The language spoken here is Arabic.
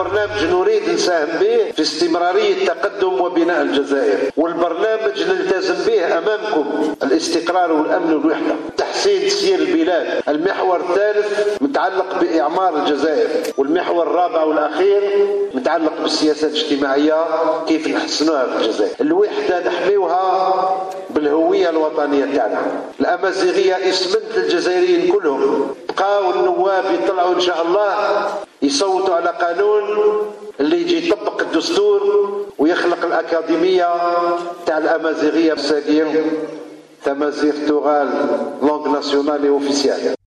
برنامج نريد نساهم به في استمرارية تقدم وبناء الجزائر، والبرنامج نلتزم به أمامكم الاستقرار والأمن والوحدة، تحسين سير البلاد. المحور الثالث متعلق بإعمار الجزائر، والمحور الرابع والأخير متعلق بالسياسات الاجتماعية كيف نحسنوها في الجزائر. الوحدة نحميوها بالهوية الوطنية تاعنا. الأمازيغية اسمنت للجزائريين كلهم، بقاو النواب يطلعوا إن شاء الله يصوتوا على قانون اللي يجي يطبق الدستور ويخلق الأكاديمية تاع الأمازيغية. تمازيغ تغال لونغ ناسيونال اوفيسيال.